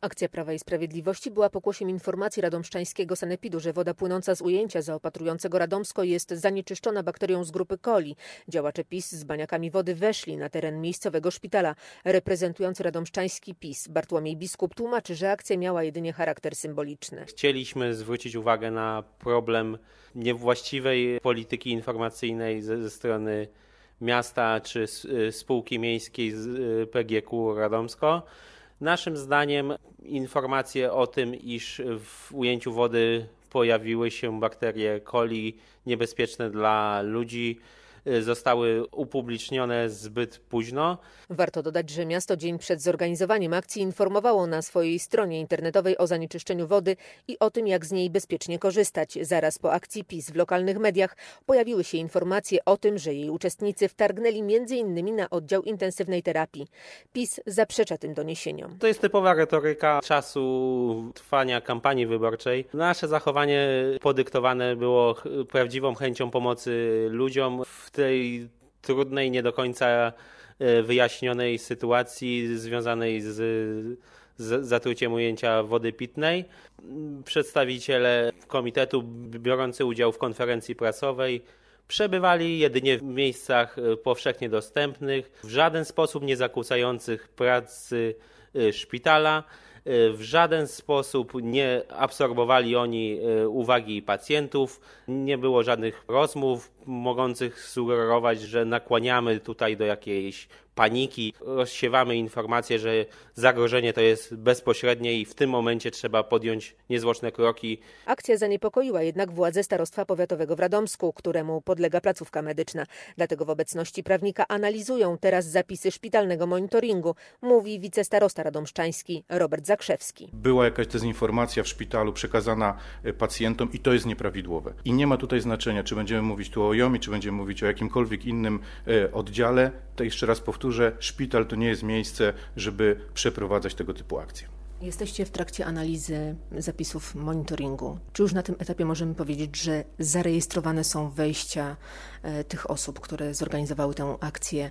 Akcja Prawa i Sprawiedliwości była pokłosiem informacji radomszczańskiego sanepidu, że woda płynąca z ujęcia zaopatrującego Radomsko jest zanieczyszczona bakterią z grupy coli. Działacze PiS z baniakami wody weszli na teren miejscowego szpitala. Reprezentujący radomszczański PiS Bartłomiej Biskup tłumaczy, że akcja miała jedynie charakter symboliczny. Chcieliśmy zwrócić uwagę na problem niewłaściwej polityki informacyjnej ze strony miasta czy spółki miejskiej z PGQ Radomsko. Naszym zdaniem informacje o tym, iż w ujęciu wody pojawiły się bakterie coli niebezpieczne dla ludzi, zostały upublicznione zbyt późno. Warto dodać, że miasto dzień przed zorganizowaniem akcji informowało na swojej stronie internetowej o zanieczyszczeniu wody i o tym, jak z niej bezpiecznie korzystać. Zaraz po akcji PiS w lokalnych mediach pojawiły się informacje o tym, że jej uczestnicy wtargnęli m.in. na oddział intensywnej terapii. PiS zaprzecza tym doniesieniom. To jest typowa retoryka czasu trwania kampanii wyborczej. Nasze zachowanie podyktowane było prawdziwą chęcią pomocy ludziom w tej trudnej, nie do końca wyjaśnionej sytuacji związanej z zatruciem ujęcia wody pitnej. Przedstawiciele komitetu biorący udział w konferencji prasowej przebywali jedynie w miejscach powszechnie dostępnych, w żaden sposób nie zakłócających pracy szpitala. W żaden sposób nie absorbowali oni uwagi pacjentów, nie było żadnych rozmów mogących sugerować, że nakłaniamy tutaj do jakiejś paniki, rozsiewamy informację, że zagrożenie to jest bezpośrednie i w tym momencie trzeba podjąć niezwłoczne kroki. Akcja zaniepokoiła jednak władze Starostwa Powiatowego w Radomsku, któremu podlega placówka medyczna. Dlatego w obecności prawnika analizują teraz zapisy szpitalnego monitoringu, mówi wicestarosta radomszczański Robert Zakrzewski. Była jakaś dezinformacja w szpitalu przekazana pacjentom i to jest nieprawidłowe. I nie ma tutaj znaczenia, czy będziemy mówić tu o JOMI, czy będziemy mówić o jakimkolwiek innym oddziale. To jeszcze raz powtórzę, szpital to nie jest miejsce, żeby przeprowadzać tego typu akcje. Jesteście w trakcie analizy zapisów monitoringu. Czy już na tym etapie możemy powiedzieć, że zarejestrowane są wejścia tych osób, które zorganizowały tę akcję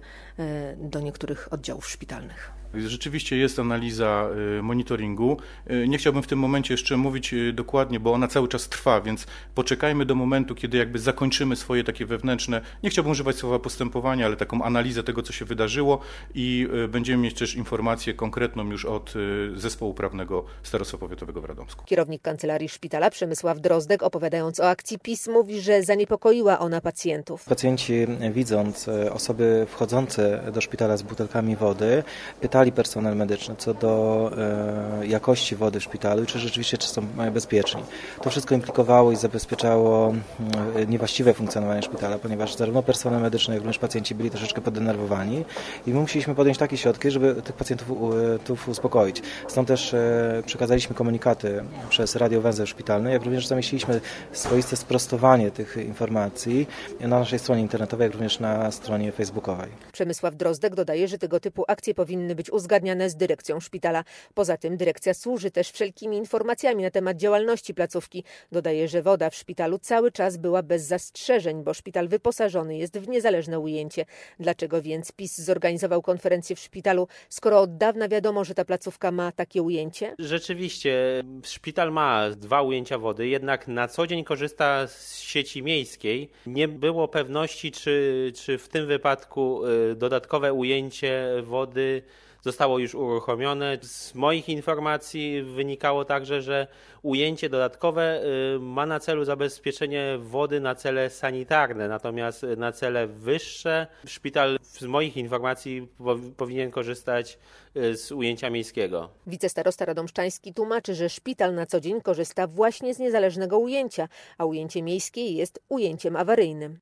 do niektórych oddziałów szpitalnych? Rzeczywiście jest analiza monitoringu. Nie chciałbym w tym momencie jeszcze mówić dokładnie, bo ona cały czas trwa, więc poczekajmy do momentu, kiedy jakby zakończymy swoje takie wewnętrzne, nie chciałbym używać słowa postępowania, ale taką analizę tego, co się wydarzyło i będziemy mieć też informację konkretną już od Zespołu Prawnego Starostwa Powiatowego w Radomsku. Kierownik Kancelarii Szpitala Przemysław Drozdek, opowiadając o akcji PiS, mówi, że zaniepokoiła ona pacjentów. Pacjenci, widząc osoby wchodzące do szpitala z butelkami wody, pytali personel medyczny co do jakości wody w szpitalu i czy rzeczywiście są bezpieczni. To wszystko implikowało i zabezpieczało niewłaściwe funkcjonowanie szpitala, ponieważ zarówno personel medyczny, jak również pacjenci byli troszeczkę podenerwowani i my musieliśmy podjąć takie środki, żeby tych pacjentów uspokoić. Stąd też przekazaliśmy komunikaty przez radiowęzeł szpitalny, jak również zamieściliśmy swoiste sprostowanie tych informacji na naszej stronie internetowej, jak również na stronie facebookowej. Przemysław Drozdek dodaje, że tego typu akcje powinny być uzgadniane z dyrekcją szpitala. Poza tym dyrekcja służy też wszelkimi informacjami na temat działalności placówki. Dodaje, że woda w szpitalu cały czas była bez zastrzeżeń, bo szpital wyposażony jest w niezależne ujęcie. Dlaczego więc PiS zorganizował konferencję w szpitalu, skoro od dawna wiadomo, że ta placówka ma takie ujęcie? Rzeczywiście, szpital ma 2 ujęcia wody, jednak na co dzień korzysta z sieci miejskiej. Nie było pewności, czy w tym wypadku dodatkowe ujęcie wody zostało już uruchomione. Z moich informacji wynikało także, że ujęcie dodatkowe ma na celu zabezpieczenie wody na cele sanitarne, natomiast na cele wyższe szpital z moich informacji powinien korzystać z ujęcia miejskiego. Wicestarosta radomszczański tłumaczy, że szpital na co dzień korzysta właśnie z niezależnego ujęcia, a ujęcie miejskie jest ujęciem awaryjnym.